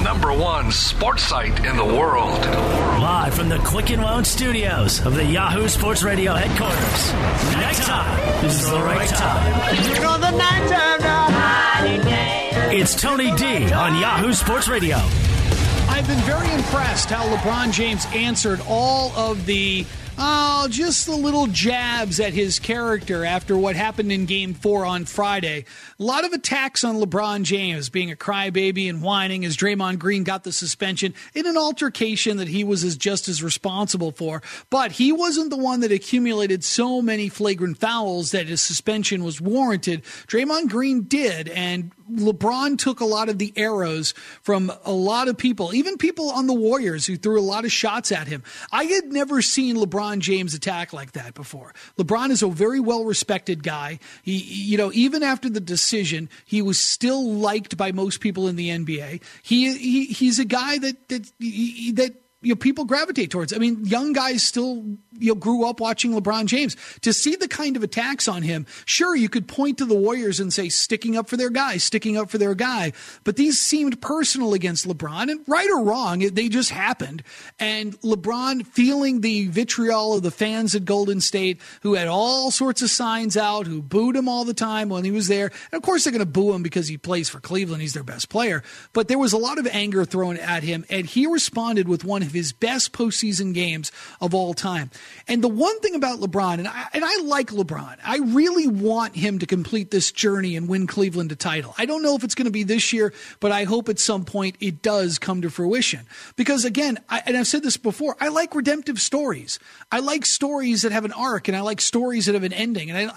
#1 sports site in the world. Live from the Quicken Loan Studios of the Yahoo Sports Radio headquarters. Nighttime. This is the right time. The nighttime. It's Tony D on Yahoo Sports Radio. I've been very impressed how LeBron James answered all of the just the little jabs at his character after what happened in Game 4 on Friday. A lot of attacks on LeBron James being a crybaby and whining as Draymond Green got the suspension in an altercation that he was just as responsible for. But he wasn't the one that accumulated so many flagrant fouls that his suspension was warranted. Draymond Green did, and LeBron took a lot of the arrows from a lot of people, even people on the Warriors who threw a lot of shots at him. I had never seen LeBron James attack like that before. LeBron is a very well-respected guy. He, even after the decision, he was still liked by most people in the NBA. He's a guy that people gravitate towards. I mean, young guys still grew up watching LeBron James. To see the kind of attacks on him, sure, you could point to the Warriors and say sticking up for their guy, but these seemed personal against LeBron, and right or wrong, they just happened. And LeBron, feeling the vitriol of the fans at Golden State who had all sorts of signs out, who booed him all the time when he was there. And of course they're going to boo him because he plays for Cleveland. He's their best player. But there was a lot of anger thrown at him, and he responded with one of his best postseason games of all time. And the one thing about LeBron, and I like LeBron, I really want him to complete this journey and win Cleveland a title. I don't know if it's going to be this year, but I hope at some point it does come to fruition. Because again, and I've said this before, I like redemptive stories. I like stories that have an arc, and I like stories that have an ending. And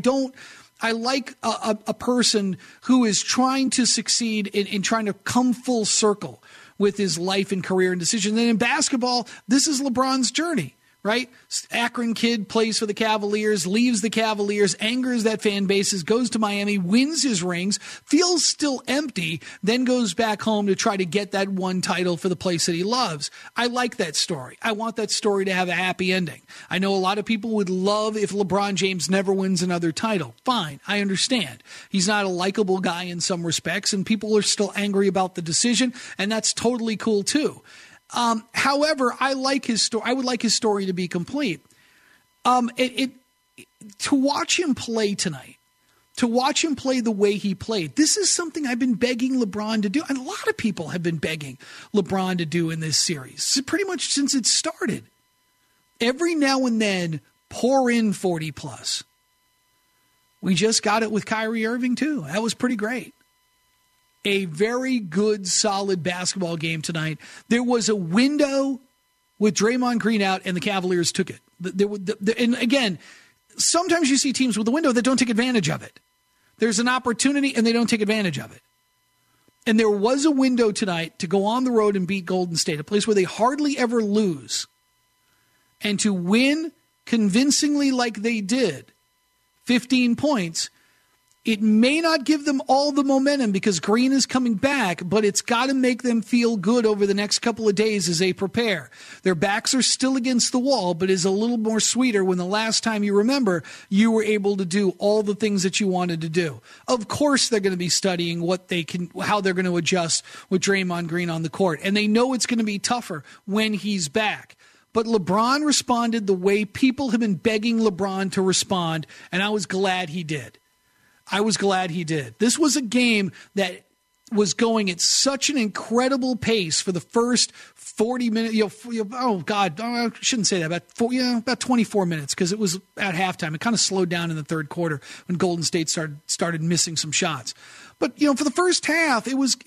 I like a person who is trying to succeed in trying to come full circle with his life and career and decision. And in basketball, this is LeBron's journey, right? Akron kid plays for the Cavaliers, leaves the Cavaliers, angers that fan bases, goes to Miami, wins his rings, feels still empty, then goes back home to try to get that one title for the place that he loves. I like that story. I want that story to have a happy ending. I know a lot of people would love if LeBron James never wins another title. Fine, I understand. He's not a likable guy in some respects, and people are still angry about the decision, and that's totally cool too. However, I like his story. I would like his story to be complete. To watch him play tonight, to watch him play the way he played, this is something I've been begging LeBron to do, and a lot of people have been begging LeBron to do in this series, pretty much since it started. Every now and then, pour in 40 plus. We just got it with Kyrie Irving too. That was pretty great. A very good, solid basketball game tonight. There was a window with Draymond Green out, and the Cavaliers took it. And again, sometimes you see teams with a window that don't take advantage of it. There's an opportunity, and they don't take advantage of it. And there was a window tonight to go on the road and beat Golden State, a place where they hardly ever lose, and to win convincingly like they did, 15 points. It may not give them all the momentum because Green is coming back, but it's got to make them feel good over the next couple of days as they prepare. Their backs are still against the wall, but is a little more sweeter when the last time you remember you were able to do all the things that you wanted to do. Of course, they're going to be studying how they're going to adjust with Draymond Green on the court, and they know it's going to be tougher when he's back. But LeBron responded the way people have been begging LeBron to respond, and I was glad he did. This was a game that was going at such an incredible pace for the first 40 minutes. I shouldn't say that. About 24 minutes, because it was at halftime. It kind of slowed down in the third quarter when Golden State started missing some shots. But for the first half, it was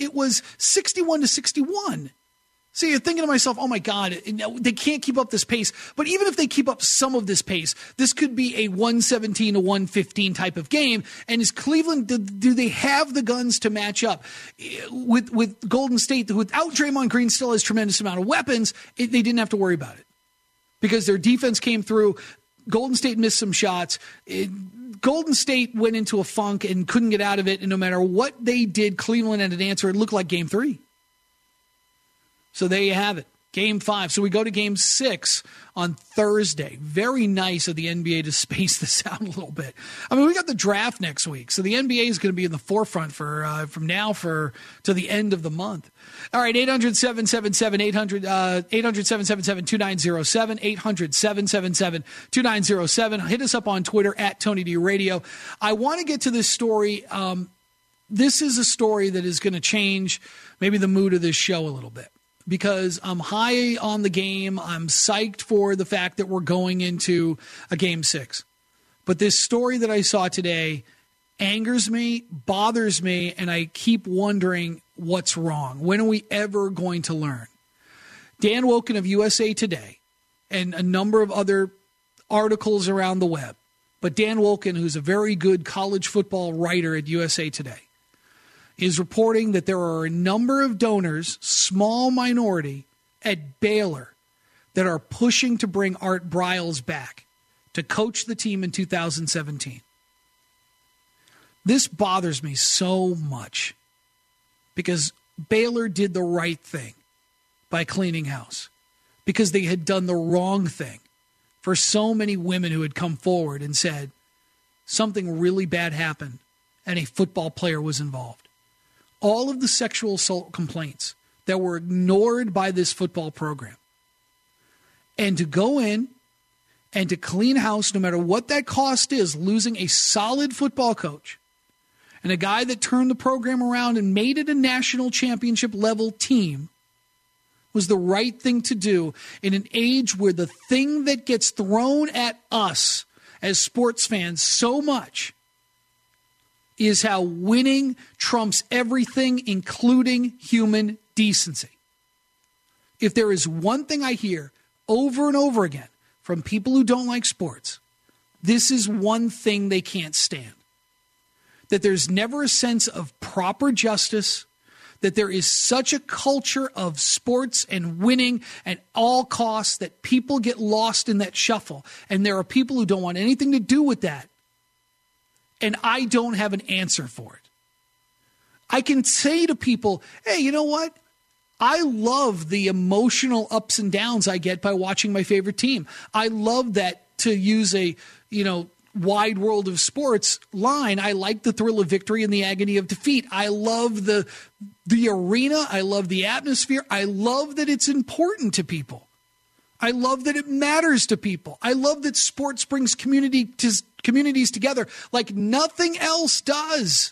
61-61. So you're thinking to myself, oh my God, they can't keep up this pace. But even if they keep up some of this pace, this could be a 117-115 type of game. And is Cleveland, do they have the guns to match up with Golden State, who without Draymond Green still has tremendous amount of weapons? They didn't have to worry about it because their defense came through. Golden State missed some shots. Golden State went into a funk and couldn't get out of it. And no matter what they did, Cleveland had an answer. It looked like Game 3. So there you have it. Game 5. So we go to Game 6 on Thursday. Very nice of the NBA to space this out a little bit. I mean, we got the draft next week, so the NBA is going to be in the forefront for from now to the end of the month. All right, 800-777-2907, 800-777-2907. Hit us up on Twitter at Tony D Radio. I want to get to this story. This is a story that is going to change maybe the mood of this show a little bit, because I'm high on the game. I'm psyched for the fact that we're going into a Game 6. But this story that I saw today angers me, bothers me, and I keep wondering what's wrong. When are we ever going to learn? Dan Woken of USA Today and a number of other articles around the web, but Dan Woken, who's a very good college football writer at USA Today, is reporting that there are a number of donors, small minority, at Baylor that are pushing to bring Art Briles back to coach the team in 2017. This bothers me so much because Baylor did the right thing by cleaning house, because they had done the wrong thing for so many women who had come forward and said something really bad happened and a football player was involved. All of the sexual assault complaints that were ignored by this football program. And to go in and to clean house, no matter what that cost is, losing a solid football coach and a guy that turned the program around and made it a national championship level team, was the right thing to do in an age where the thing that gets thrown at us as sports fans so much is how winning trumps everything, including human decency. If there is one thing I hear over and over again from people who don't like sports, this is one thing they can't stand. That there's never a sense of proper justice, that there is such a culture of sports and winning at all costs that people get lost in that shuffle. And there are people who don't want anything to do with that. And I don't have an answer for it. I can say to people, hey, you know what? I love the emotional ups and downs I get by watching my favorite team. I love that, to use a, wide world of sports line. I like the thrill of victory and the agony of defeat. I love the arena. I love the atmosphere. I love that it's important to people. I love that it matters to people. I love that sports brings communities together like nothing else does.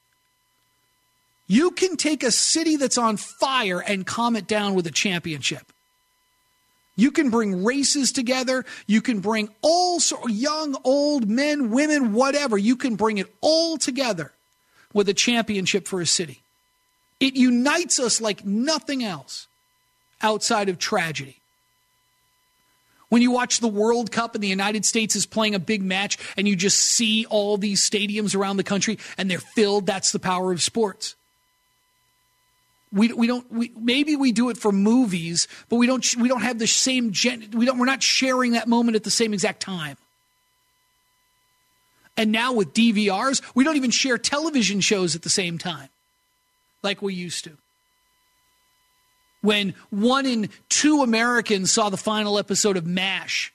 You can take a city that's on fire and calm it down with a championship. You can bring races together. You can bring all young, old, men, women, whatever. You can bring it all together with a championship for a city. It unites us like nothing else outside of tragedy. When you watch the World Cup and the United States is playing a big match and you just see all these stadiums around the country and they're filled, that's the power of sports. Maybe we do it for movies, but we don't have the same we're not sharing that moment at the same exact time. And now with DVRs, we don't even share television shows at the same time like we used to. When 1 in 2 Americans saw the final episode of MASH.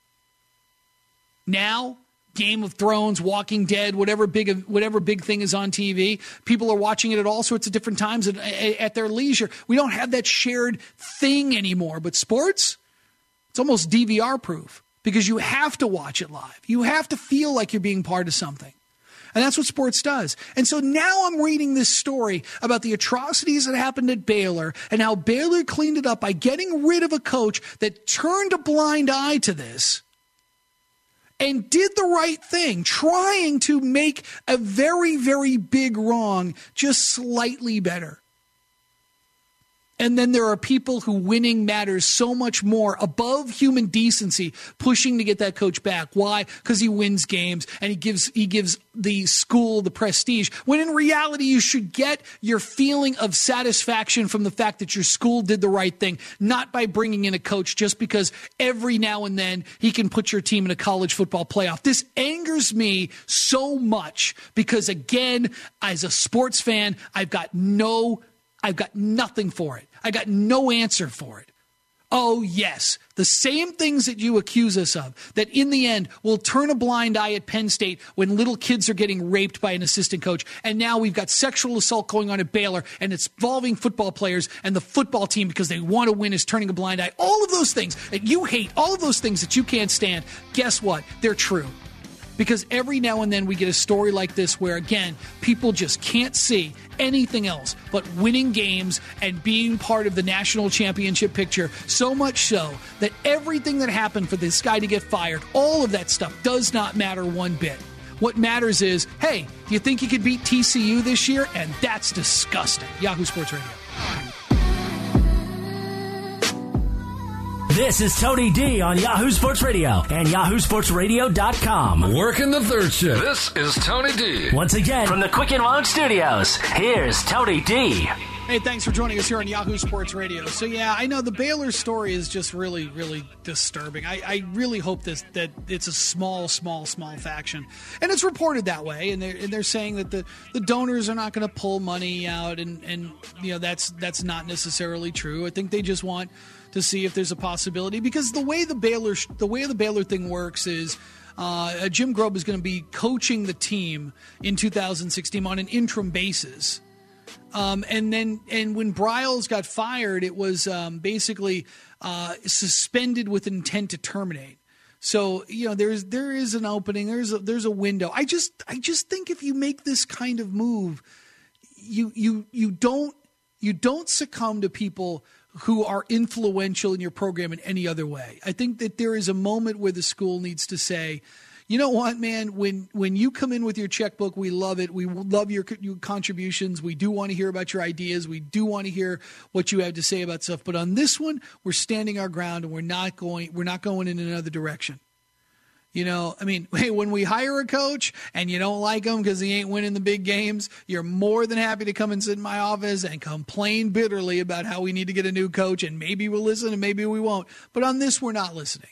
Now, Game of Thrones, Walking Dead, whatever big thing is on TV, people are watching it at all sorts of different times at their leisure. We don't have that shared thing anymore. But sports, it's almost DVR proof because you have to watch it live. You have to feel like you're being part of something. And that's what sports does. And so now I'm reading this story about the atrocities that happened at Baylor and how Baylor cleaned it up by getting rid of a coach that turned a blind eye to this and did the right thing, trying to make a very, very big wrong just slightly better. And then there are people who winning matters so much more above human decency, pushing to get that coach back. Why? Because he wins games and he gives the school the prestige. When in reality, you should get your feeling of satisfaction from the fact that your school did the right thing, not by bringing in a coach just because every now and then he can put your team in a college football playoff. This angers me so much because, again, as a sports fan, I've got nothing for it. I got no answer for it. Oh, yes. The same things that you accuse us of, that in the end will turn a blind eye at Penn State when little kids are getting raped by an assistant coach. And now we've got sexual assault going on at Baylor, and it's involving football players, and the football team, because they want to win, is turning a blind eye. All of those things that you hate, all of those things that you can't stand, guess what? They're true. Because every now and then we get a story like this where, again, people just can't see anything else but winning games and being part of the national championship picture, so much so that everything that happened for this guy to get fired, all of that stuff does not matter one bit. What matters is, hey, do you think you could beat TCU this year? And that's disgusting. Yahoo Sports Radio. This is Tony D on Yahoo Sports Radio and yahoosportsradio.com. Working the third shift. This is Tony D. Once again, from the Quicken Loans Studios, here's Tony D. Hey, thanks for joining us here on Yahoo Sports Radio. So, yeah, I know the Baylor story is just really, really disturbing. I really hope that it's a small faction. And it's reported that way, and they're saying that the donors are not going to pull money out, and you know that's not necessarily true. I think they just want to see if there's a possibility, because the way the Baylor thing works is Jim Grobe is going to be coaching the team in 2016 on an interim basis. And when Briles got fired, it was basically suspended with intent to terminate. So, you know, there is an opening, there's a window. I just think if you make this kind of move, you don't succumb to people who are influential in your program in any other way. I think that there is a moment where the school needs to say, you know what, man, when you come in with your checkbook, we love it. We love your contributions. We do want to hear about your ideas. We do want to hear what you have to say about stuff. But on this one, we're standing our ground, and we're not going in another direction. You know, I mean, hey, when we hire a coach and you don't like him because he ain't winning the big games, you're more than happy to come and sit in my office and complain bitterly about how we need to get a new coach, and maybe we'll listen and maybe we won't. But on this, we're not listening.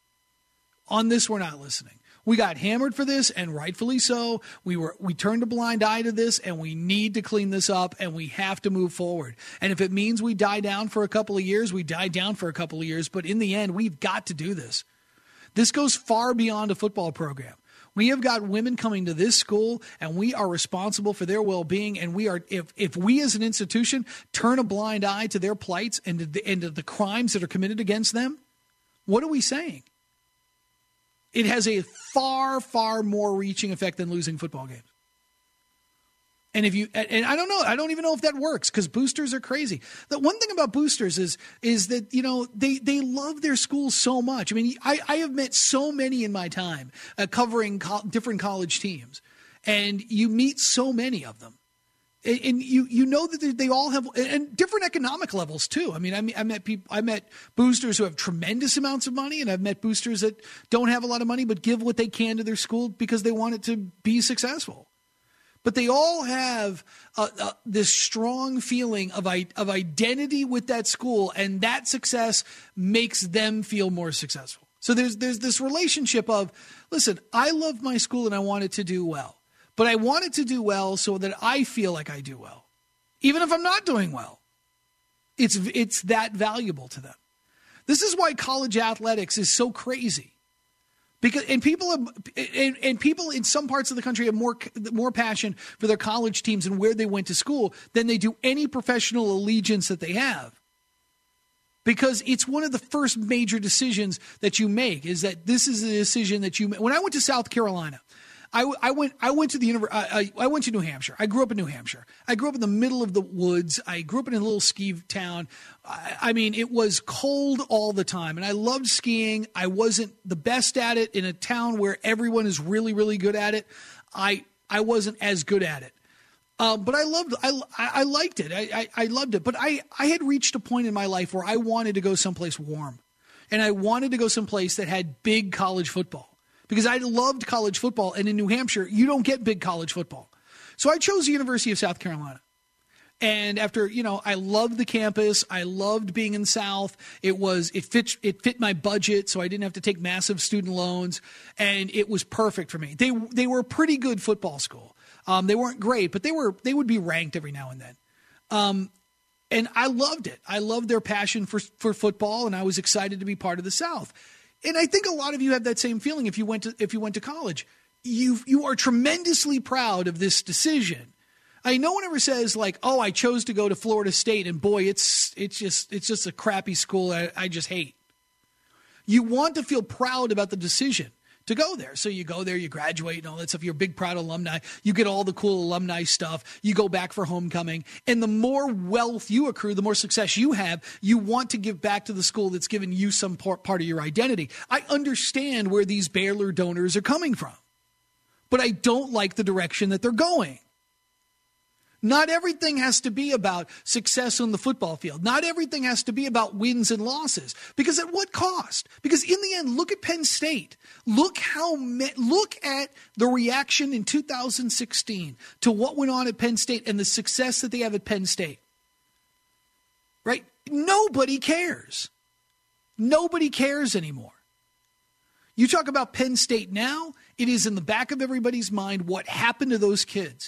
We got hammered for this, and rightfully so. We turned a blind eye to this, and we need to clean this up, and we have to move forward. And if it means we die down for a couple of years, we die down for a couple of years. But in the end, we've got to do this. This goes far beyond a football program. We have got women coming to this school, and we are responsible for their well-being. And we are, if we as an institution turn a blind eye to their plights and to the crimes that are committed against them, what are we saying? It has a far, far more reaching effect than losing football games. And I don't know, I don't even know if that works, because boosters are crazy. The one thing about boosters is that, you know, they love their schools so much. I mean, I have met so many in my time covering different college teams, and you meet so many of them. And you know that they all have, and different economic levels too. I mean, I met boosters who have tremendous amounts of money, and I've met boosters that don't have a lot of money but give what they can to their school because they want it to be successful. But they all have this strong feeling of identity with that school, and that success makes them feel more successful. So there's this relationship of, listen, I love my school and I want it to do well. But I want it to do well so that I feel like I do well, even if I'm not doing well. It's that valuable to them. This is why college athletics is so crazy, because people in some parts of the country have more passion for their college teams and where they went to school than they do any professional allegiance that they have. Because it's one of the first major decisions that you make, is that this is a decision that you make. When I went to South Carolina, I went to New Hampshire. I grew up in New Hampshire. I grew up in the middle of the woods. I grew up in a little ski town. I mean, it was cold all the time, and I loved skiing. I wasn't the best at it in a town where everyone is really, really good at it. I wasn't as good at it. But I liked it. I loved it. But I had reached a point in my life where I wanted to go someplace warm, and I wanted to go someplace that had big college football. Because I loved college football, and in New Hampshire, you don't get big college football. So I chose the University of South Carolina. And after, you know, I loved the campus. I loved being in the South. It fit my budget, so I didn't have to take massive student loans, and it was perfect for me. They were a pretty good football school. They weren't great, but they would be ranked every now and then. And I loved it. I loved their passion for football, and I was excited to be part of the South. And I think a lot of you have that same feeling if you went to college. You are tremendously proud of this decision. No one ever says like, "Oh, I chose to go to Florida State, and boy, it's just a crappy school I just hate." You want to feel proud about the decision to go there. So you go there, you graduate and all that stuff. You're a big, proud alumni. You get all the cool alumni stuff. You go back for homecoming. And the more wealth you accrue, the more success you have, you want to give back to the school that's given you some part of your identity. I understand where these Baylor donors are coming from, but I don't like the direction that they're going. Not everything has to be about success on the football field. Not everything has to be about wins and losses. Because at what cost? Because in the end, look at Penn State. Look at the reaction in 2016 to what went on at Penn State and the success that they have at Penn State. Right? Nobody cares. Nobody cares anymore. You talk about Penn State now, it is in the back of everybody's mind what happened to those kids.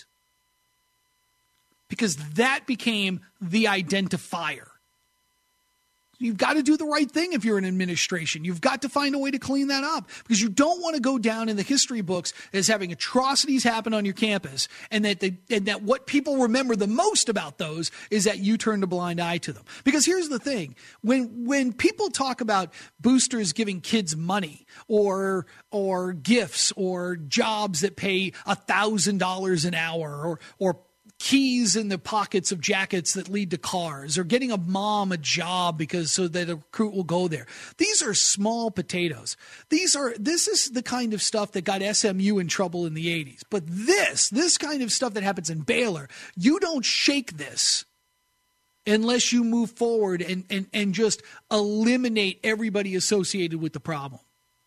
Because that became the identifier. You've got to do the right thing if you're in administration. You've got to find a way to clean that up because you don't want to go down in the history books as having atrocities happen on your campus and that what people remember the most about those is that you turned a blind eye to them. Because here's the thing. When people talk about boosters giving kids money or gifts or jobs that pay $1,000 an hour or keys in the pockets of jackets that lead to cars or getting a mom a job so that a recruit will go there. These are small potatoes. This is the kind of stuff that got SMU in trouble in the 80s. But this kind of stuff that happens in Baylor, you don't shake this unless you move forward and just eliminate everybody associated with the problem.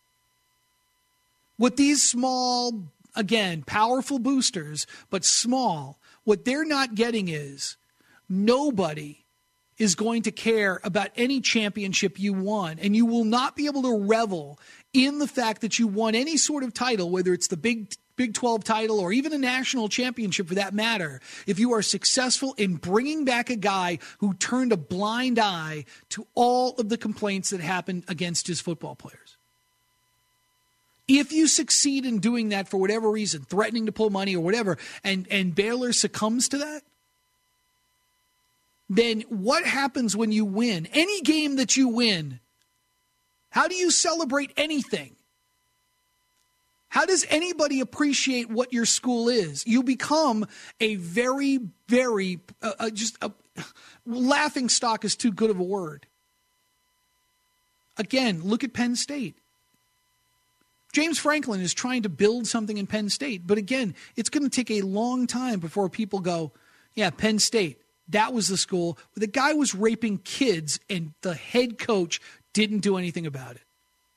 With these small, again, powerful boosters, but small, what they're not getting is nobody is going to care about any championship you won, and you will not be able to revel in the fact that you won any sort of title, whether it's the Big 12 title or even a national championship for that matter, if you are successful in bringing back a guy who turned a blind eye to all of the complaints that happened against his football players. If you succeed in doing that for whatever reason, threatening to pull money or whatever, and Baylor succumbs to that, then what happens when you win? Any game that you win, how do you celebrate anything? How does anybody appreciate what your school is? You become a very, very, laughing stock is too good of a word. Again, look at Penn State. James Franklin is trying to build something in Penn State. But again, it's going to take a long time before people go, yeah, Penn State, that was the school where the guy was raping kids and the head coach didn't do anything about it.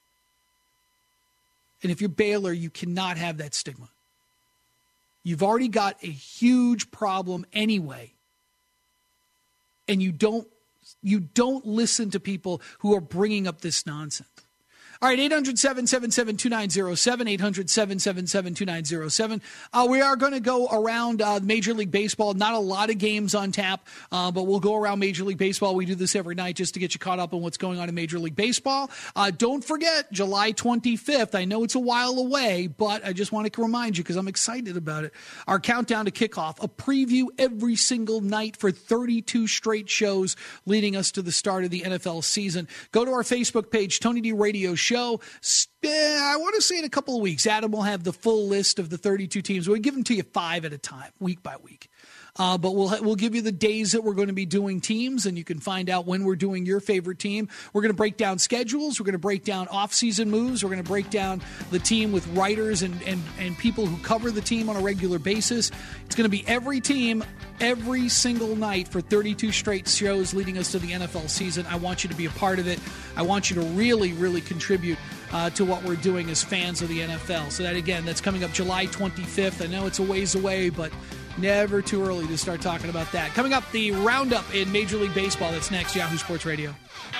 And if you're Baylor, you cannot have that stigma. You've already got a huge problem anyway. And you don't listen to people who are bringing up this nonsense. All right, 800-777-2907, 800-777-2907. We are going to go around Major League Baseball. Not a lot of games on tap, but we'll go around Major League Baseball. We do this every night just to get you caught up on what's going on in Major League Baseball. Don't forget, July 25th. I know it's a while away, but I just want to remind you because I'm excited about it. Our countdown to kickoff, a preview every single night for 32 straight shows leading us to the start of the NFL season. Go to our Facebook page, Tony D Radio Show. I want to say in a couple of weeks, Adam will have the full list of the 32 teams. We'll give them to you 5 at a time, week by week. But we'll give you the days that we're going to be doing teams, and you can find out when we're doing your favorite team. We're going to break down schedules. We're going to break down off-season moves. We're going to break down the team with writers and people who cover the team on a regular basis. It's going to be every team, every single night for 32 straight shows leading us to the NFL season. I want you to be a part of it. I want you to really, really contribute to what we're doing as fans of the NFL. So that, again, that's coming up July 25th. I know it's a ways away, but never too early to start talking about that. Coming up, the roundup in Major League Baseball. That's next, Yahoo Sports Radio.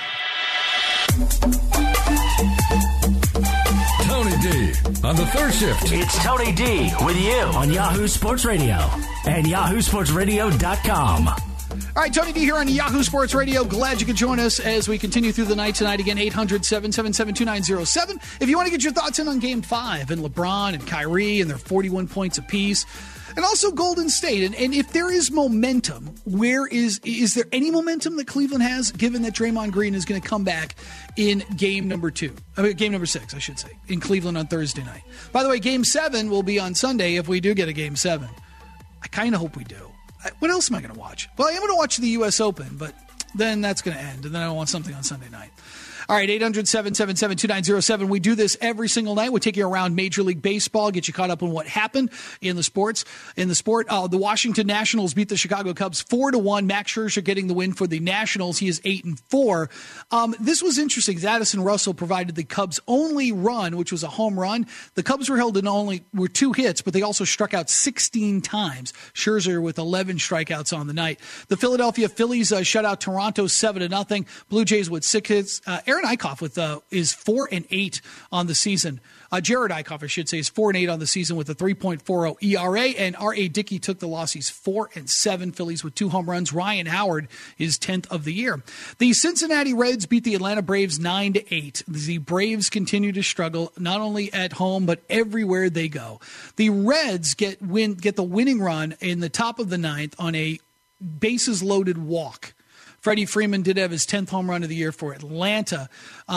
Tony D on the third shift. It's Tony D with you on Yahoo Sports Radio and yahoosportsradio.com. All right, Tony D here on Yahoo Sports Radio. Glad you could join us as we continue through the night tonight. Again, 800-777-2907. If you want to get your thoughts in on Game 5 and LeBron and Kyrie and their 41 points apiece, and also Golden State. And if there is momentum, is there any momentum that Cleveland has, given that Draymond Green is going to come back in game number 6, I should say, in Cleveland on Thursday night? By the way, Game 7 will be on Sunday if we do get a Game 7. I kind of hope we do. What else am I going to watch? Well, I am going to watch the U.S. Open, but then that's going to end, and then I want something on Sunday night. All right, 800-777-2907. We do this every single night. We take you around Major League Baseball, get you caught up on what happened in the sport. The Washington Nationals beat the Chicago Cubs 4-1. Max Scherzer getting the win for the Nationals. He is 8-4. This was interesting. Addison Russell provided the Cubs' only run, which was a home run. The Cubs were held in were 2 hits, but they also struck out 16 times. Scherzer with 11 strikeouts on the night. The Philadelphia Phillies shut out Toronto 7-0. Blue Jays with 6 hits. Aaron Eichhoff is 4-8 on the season. Jared Eichhoff, I should say, is 4-8 on the season with a 3.40 ERA. And R.A. Dickey took the loss. He's 4-7. Phillies with 2 home runs. Ryan Howard is 10th of the year. The Cincinnati Reds beat the Atlanta Braves 9-8. The Braves continue to struggle not only at home but everywhere they go. The Reds get the winning run in the top of the 9th on a bases-loaded walk. Freddie Freeman did have his 10th home run of the year for Atlanta,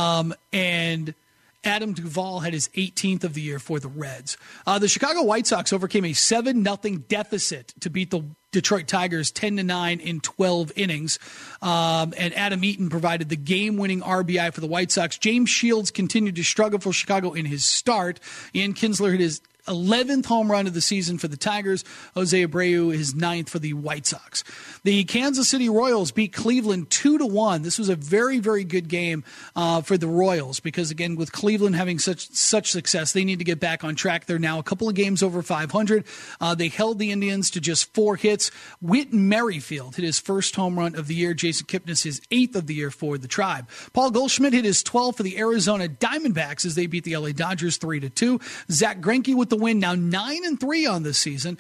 and Adam Duvall had his 18th of the year for the Reds. The Chicago White Sox overcame a 7-0 deficit to beat the Detroit Tigers 10-9 in 12 innings. And Adam Eaton provided the game-winning RBI for the White Sox. James Shields continued to struggle for Chicago in his start. Ian Kinsler hit his 11th home run of the season for the Tigers. Jose Abreu his 9th for the White Sox. The Kansas City Royals beat Cleveland 2-1. This was a very, very good game for the Royals because, again, with Cleveland having such success, they need to get back on track. They're now a couple of games over 500. They held the Indians to just 4 hits. Whit Merrifield hit his first home run of the year. Jason Kipnis his 8th of the year for the Tribe. Paul Goldschmidt hit his 12th for the Arizona Diamondbacks as they beat the LA Dodgers 3-2. Zach Greinke with the win, now 9-3 on this season.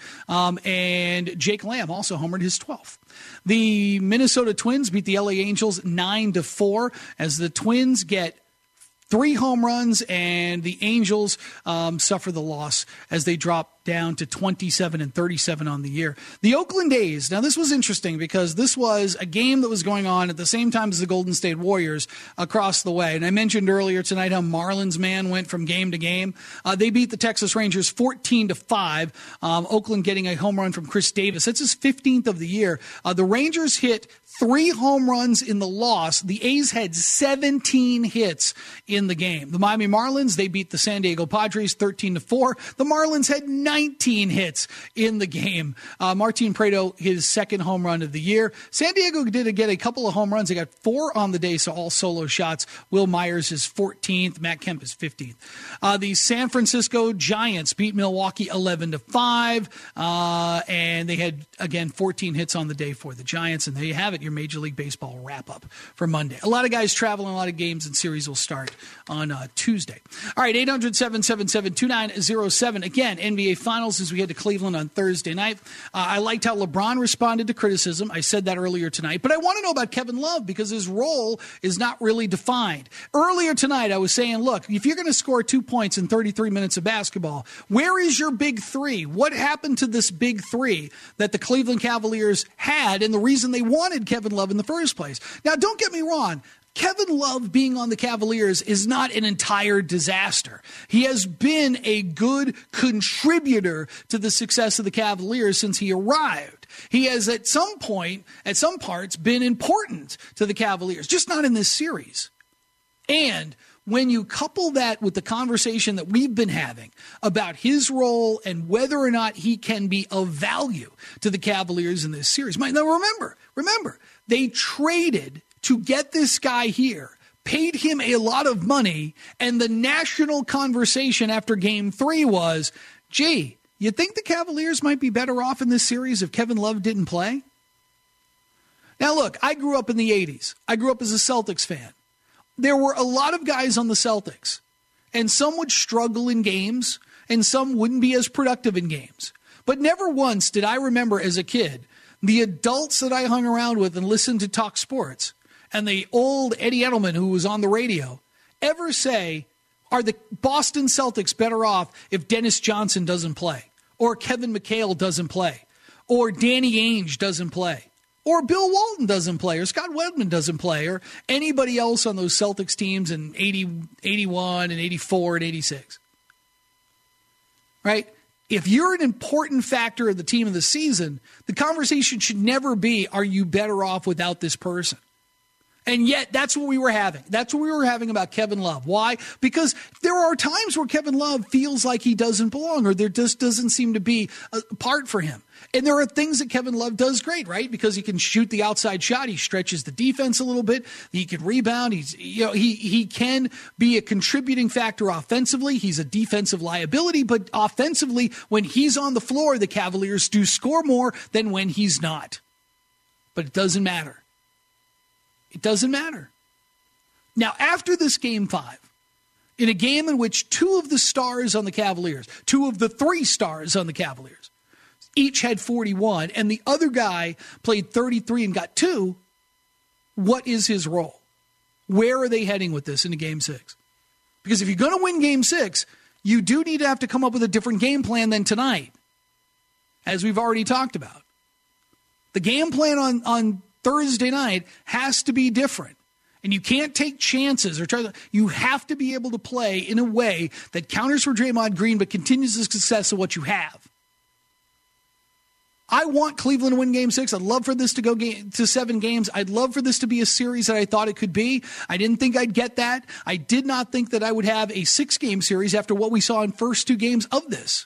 And Jake Lamb also homered his 12th. The Minnesota Twins beat the LA Angels 9-4 as the Twins get 3 home runs and the Angels suffer the loss as they drop down to 27-37 on the year. The Oakland A's, now this was interesting because this was a game that was going on at the same time as the Golden State Warriors across the way. And I mentioned earlier tonight how Marlins man went from game to game. They beat the Texas Rangers 14-5. Oakland getting a home run from Chris Davis. That's his 15th of the year. The Rangers hit 3 home runs in the loss. The A's had 17 hits in the game. The Miami Marlins, they beat the San Diego Padres 13-4. The Marlins had 19 hits in the game. Martin Prado, his 2nd home run of the year. San Diego did get a couple of home runs. They got 4 on the day, so all solo shots. Will Myers is 14th. Matt Kemp is 15th. The San Francisco Giants beat Milwaukee 11-5. And they had, again, 14 hits on the day for the Giants. And there you have it, your Major League Baseball wrap-up for Monday. A lot of guys traveling, a lot of games and series will start on Tuesday. All right, 800-777-2907. Again, NBA Finals as we head to Cleveland on Thursday night. I liked how LeBron responded to criticism. I said that earlier tonight. But I want to know about Kevin Love because his role is not really defined. Earlier tonight, I was saying, look, if you're going to score 2 points in 33 minutes of basketball, where is your big 3? What happened to this big 3 that the Cleveland Cavaliers had and the reason they wanted Kevin Love in the first place? Now, don't get me wrong. Kevin Love being on the Cavaliers is not an entire disaster. He has been a good contributor to the success of the Cavaliers since he arrived. He has at some parts, been important to the Cavaliers, just not in this series. And when you couple that with the conversation that we've been having about his role and whether or not he can be of value to the Cavaliers in this series. Now remember, they traded to get this guy here, paid him a lot of money, and the national conversation after Game 3 was, gee, you think the Cavaliers might be better off in this series if Kevin Love didn't play? Now, look, I grew up in the 80s. I grew up as a Celtics fan. There were a lot of guys on the Celtics, and some would struggle in games, and some wouldn't be as productive in games. But never once did I remember as a kid the adults that I hung around with and listened to talk sports, and the old Eddie Edelman who was on the radio, ever say, are the Boston Celtics better off if Dennis Johnson doesn't play, or Kevin McHale doesn't play, or Danny Ainge doesn't play, or Bill Walton doesn't play, or Scott Wedman doesn't play, or anybody else on those Celtics teams in 80, 81, and 84, and 86? Right? If you're an important factor of the team of the season, the conversation should never be, are you better off without this person? And yet, that's what we were having. That's what we were having about Kevin Love. Why? Because there are times where Kevin Love feels like he doesn't belong, or there just doesn't seem to be a part for him. And there are things that Kevin Love does great, right? Because he can shoot the outside shot. He stretches the defense a little bit. He can rebound. He can be a contributing factor offensively. He's a defensive liability, but offensively, when he's on the floor, the Cavaliers do score more than when he's not. But it doesn't matter. It doesn't matter. Now, after this Game 5, in a game in which two of the stars on the Cavaliers, two of the three stars on the Cavaliers, each had 41, and the other guy played 33 and got 2, what is his role? Where are they heading with this into Game 6? Because if you're going to win Game 6, you do need to have to come up with a different game plan than tonight, as we've already talked about. The game plan on Thursday night has to be different. And you can't take chances you have to be able to play in a way that counters for Draymond Green but continues the success of what you have. I want Cleveland to win Game 6. I'd love for this to go to 7 games. I'd love for this to be a series that I thought it could be. I didn't think I'd get that. I did not think that I would have a 6-game series after what we saw in first 2 games of this.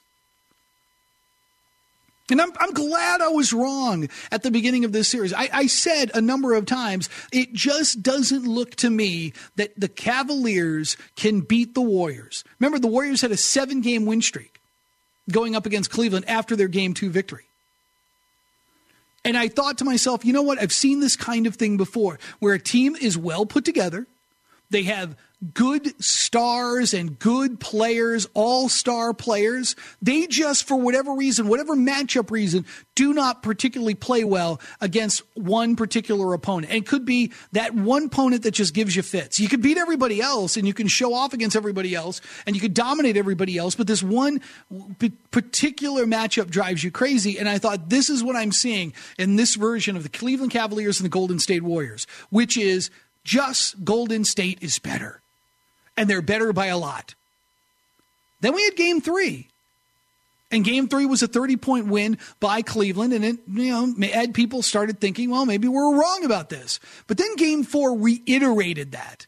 And I'm glad I was wrong at the beginning of this series. I said a number of times, it just doesn't look to me that the Cavaliers can beat the Warriors. Remember, the Warriors had a 7-game win streak going up against Cleveland after their Game 2 victory. And I thought to myself, you know what? I've seen this kind of thing before, where a team is well put together. They have good stars and good players, all-star players. They just, for whatever reason, whatever matchup reason, do not particularly play well against one particular opponent. And it could be that one opponent that just gives you fits. You could beat everybody else, and you can show off against everybody else, and you could dominate everybody else, but this one particular matchup drives you crazy. And I thought, this is what I'm seeing in this version of the Cleveland Cavaliers and the Golden State Warriors, which is just Golden State is better. And they're better by a lot. Then we had Game 3. And Game 3 was a 30-point win by Cleveland. And it, people started thinking, well, maybe we're wrong about this. But then Game 4 reiterated that.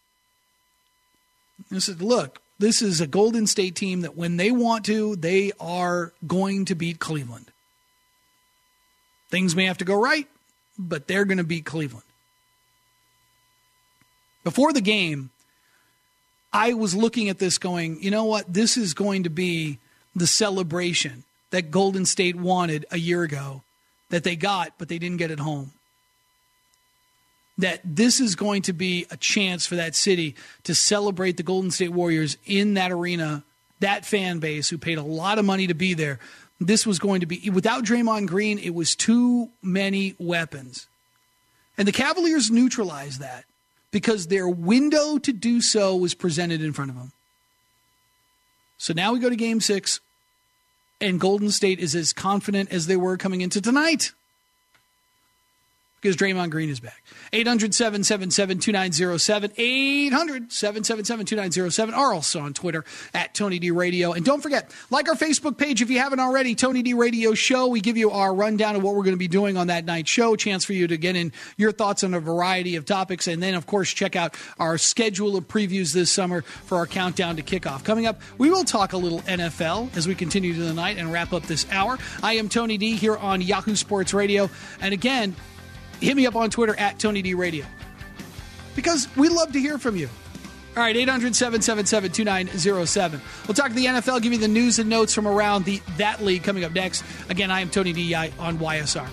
They said, look, this is a Golden State team that when they want to, they are going to beat Cleveland. Things may have to go right, but they're going to beat Cleveland. Before the game, I was looking at this going, you know what? This is going to be the celebration that Golden State wanted a year ago that they got, but they didn't get at home. That this is going to be a chance for that city to celebrate the Golden State Warriors in that arena, that fan base who paid a lot of money to be there. This was going to be, without Draymond Green, it was too many weapons. And the Cavaliers neutralized that, because their window to do so was presented in front of them. So now we go to Game 6, and Golden State is as confident as they were coming into tonight, because Draymond Green is back. 800-777-2907. 800-777-2907. Or also on Twitter at Tony D Radio. And don't forget, like our Facebook page if you haven't already, Tony D Radio Show. We give you our rundown of what we're going to be doing on that night's show. Chance for you to get in your thoughts on a variety of topics. And then, of course, check out our schedule of previews this summer for our countdown to kickoff. Coming up, we will talk a little NFL as we continue to the night and wrap up this hour. I am Tony D here on Yahoo Sports Radio. And again, hit me up on Twitter at Tony D Radio, because we love to hear from you. All right, 800-777-2907. We'll talk the NFL, give you the news and notes from around that league coming up next. Again, I am Tony D on YSR.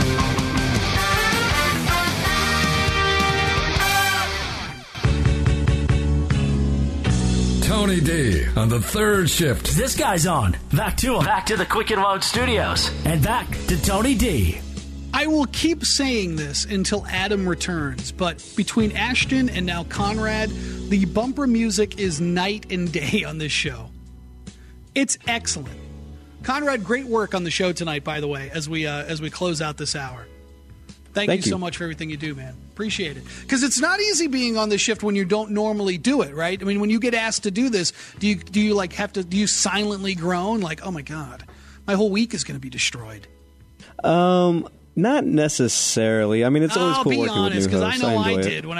Tony D on the third shift. This guy's on. Back to him. Back to the Quick and Loud Studios. And back to Tony D. I will keep saying this until Adam returns, but between Ashton and now Conrad, the bumper music is night and day on this show. It's excellent. Conrad, great work on the show tonight, by the way, as we close out this hour. Thank you so much for everything you do, man. Appreciate it. Because it's not easy being on the shift when you don't normally do it, right? I mean, when you get asked to do this, do you silently groan like, oh my God, my whole week is going to be destroyed? Not necessarily. I mean, it's always cool working with new hosts. Because I know I did. It. When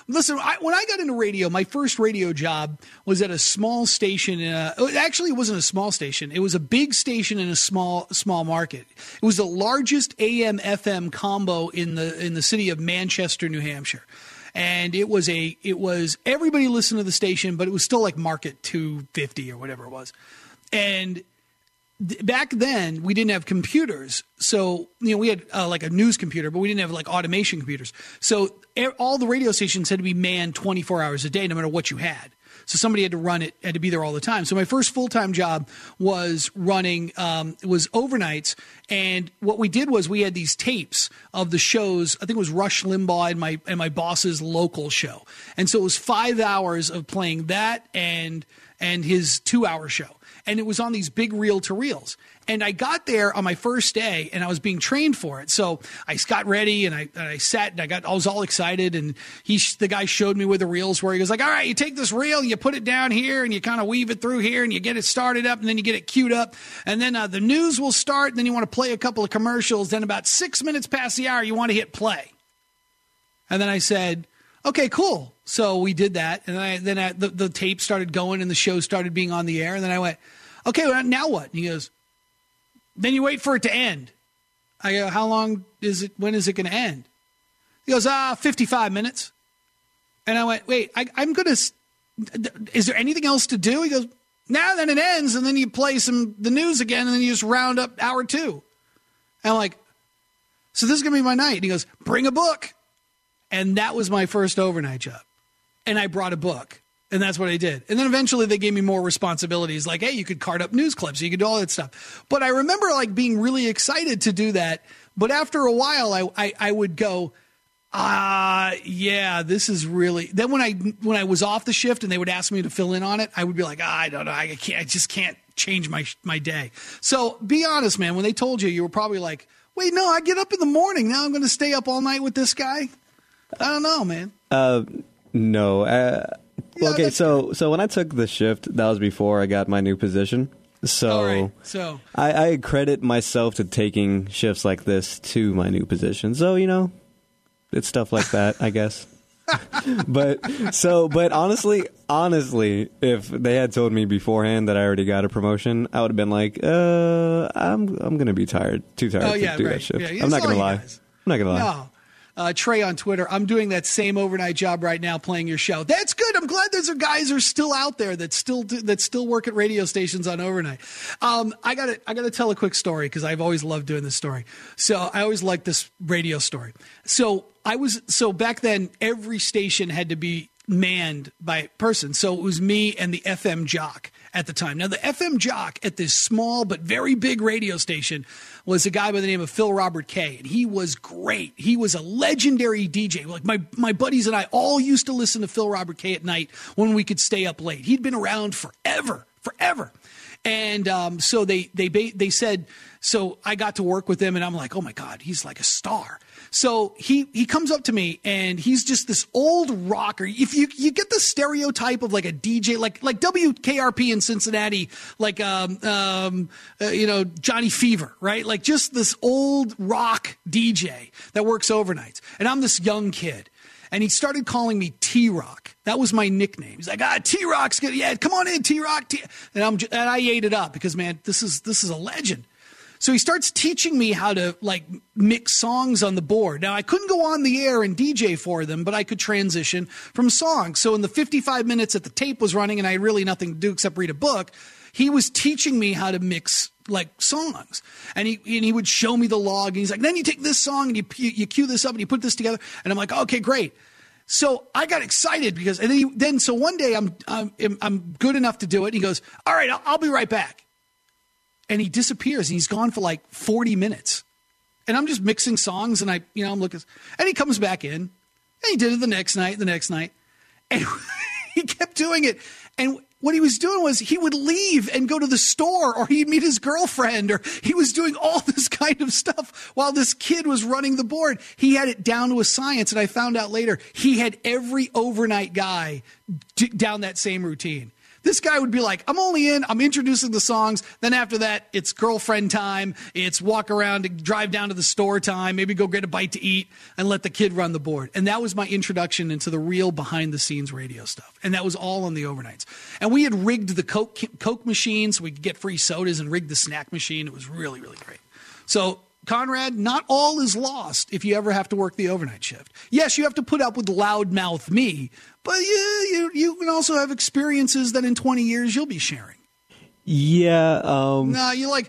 I got into radio, my first radio job was at a small station. Actually, it wasn't a small station. It was a big station in a small market. It was the largest AM/FM combo in the city of Manchester, New Hampshire. And it was everybody listened to the station, but it was still like market 250 or whatever it was. And back then, we didn't have computers. So, we had like a news computer, but we didn't have like automation computers. So all the radio stations had to be manned 24 hours a day, no matter what you had. So somebody had to run it, had to be there all the time. So my first full-time job was running, was overnights. And what we did was we had these tapes of the shows. I think it was Rush Limbaugh and my boss's local show. And so it was 5 hours of playing that and his 2-hour show. And it was on these big reel-to-reels. And I got there on my first day, and I was being trained for it. So I got ready, and I sat, and I was all excited. And the guy showed me where the reels were. He goes like, all right, you take this reel, you put it down here, and you kind of weave it through here, and you get it started up, and then you get it queued up. And then the news will start, and then you want to play a couple of commercials. Then about 6 minutes past the hour, you want to hit play. And then I said, okay, cool. So we did that, and then the tape started going, and the show started being on the air. And then I went, okay, well, now what? And he goes, then you wait for it to end. I go, how long is it? When is it going to end? He goes, 55 minutes. And I went, wait, I'm going to. Is there anything else to do? He goes, no. Then it ends, and then you play the news again, and then you just round up hour 2. And I'm like, so this is going to be my night. And he goes, bring a book. And that was my first overnight job. And I brought a book. And that's what I did. And then eventually they gave me more responsibilities. Like, hey, you could card up news clips. You could do all that stuff. But I remember like being really excited to do that. But after a while, I would go, yeah, this is really. Then when I was off the shift and they would ask me to fill in on it, I would be like, I don't know. I just can't change my day. So be honest, man. When they told you were probably like, wait, no, I get up in the morning. Now I'm going to stay up all night with this guy. I don't know, man. No. Okay, so when I took the shift, that was before I got my new position. So, I credit myself to taking shifts like this to my new position. So, it's stuff like that, I guess. But honestly, if they had told me beforehand that I already got a promotion, I would have been like, I'm going to be too tired to do that shift. Yeah, I'm not going to lie. No. Trey on Twitter, I'm doing that same overnight job right now, playing your show. That's good. I'm glad there's guys are still out there that still work at radio stations on overnight. I gotta tell a quick story because I've always loved doing this story. So I always liked this radio story. So back then every station had to be manned by a person. So it was me and the FM jock at the time. Now the FM jock at this small but very big radio station was a guy by the name of Phil Robert Kay, and he was great. He was a legendary DJ. Like my buddies and I all used to listen to Phil Robert Kay at night when we could stay up late. He'd been around forever. And so they said, so I got to work with him, and I'm like, oh my God, he's like a star. So he comes up to me, and he's just this old rocker. If you get the stereotype of like a DJ, like WKRP in Cincinnati, like Johnny Fever, right? Like just this old rock DJ that works overnights. And I'm this young kid. And he started calling me T-Rock. That was my nickname. He's like, T-Rock's good. Yeah, come on in, T-Rock. And I ate it up because, man, this is a legend. So he starts teaching me how to like mix songs on the board. Now I couldn't go on the air and DJ for them, but I could transition from songs. So in the 55 minutes that the tape was running and I had really nothing to do except read a book, he was teaching me how to mix like songs. And he would show me the log, and he's like, then you take this song and you cue this up and you put this together. And I'm like, okay, great. So I got excited because, and then so one day I'm good enough to do it. And he goes, all right, I'll be right back. And he disappears, and he's gone for like 40 minutes. And I'm just mixing songs, and I'm looking, and he comes back in, and he did it the next night, and he kept doing it. And what he was doing was he would leave and go to the store, or he'd meet his girlfriend, or he was doing all this kind of stuff while this kid was running the board. He had it down to a science, and I found out later he had every overnight guy down that same routine. This guy would be like, I'm introducing the songs. Then after that, it's girlfriend time. It's walk around, drive down to the store time, maybe go get a bite to eat and let the kid run the board. And that was my introduction into the real behind the scenes radio stuff. And that was all on the overnights. And we had rigged the Coke machine so we could get free sodas, and rigged the snack machine. It was really, really great. So Conrad, not all is lost if you ever have to work the overnight shift. Yes, you have to put up with loudmouth me, but you can also have experiences that in 20 years you'll be sharing. Yeah. No, you're like,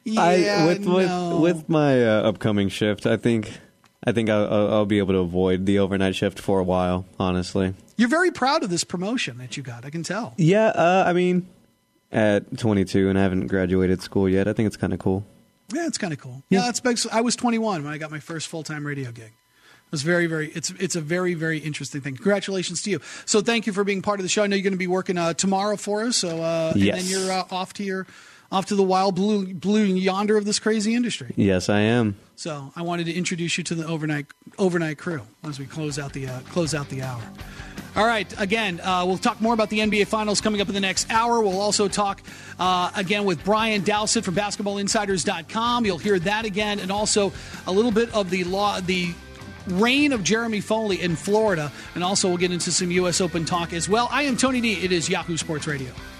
with my upcoming shift, I think I'll be able to avoid the overnight shift for a while, honestly. You're very proud of this promotion that you got, I can tell. Yeah, I mean, at 22 and I haven't graduated school yet, I think it's kind of cool. Yeah, it's kind of cool. Yeah, I was 21 when I got my first full-time radio gig. It was very, very. It's a very, very interesting thing. Congratulations to you. So thank you for being part of the show. I know you're going to be working tomorrow for us. So yes. And then you're off to the wild blue yonder of this crazy industry. Yes, I am. So I wanted to introduce you to the overnight crew as we close out the hour. All right. Again, we'll talk more about the NBA Finals coming up in the next hour. We'll also talk again with Brian Dowsett from BasketballInsiders.com. You'll hear that again, and also a little bit of the reign of Jeremy Foley in Florida, and also we'll get into some U.S. Open talk as well. I am Tony D. It is Yahoo Sports Radio.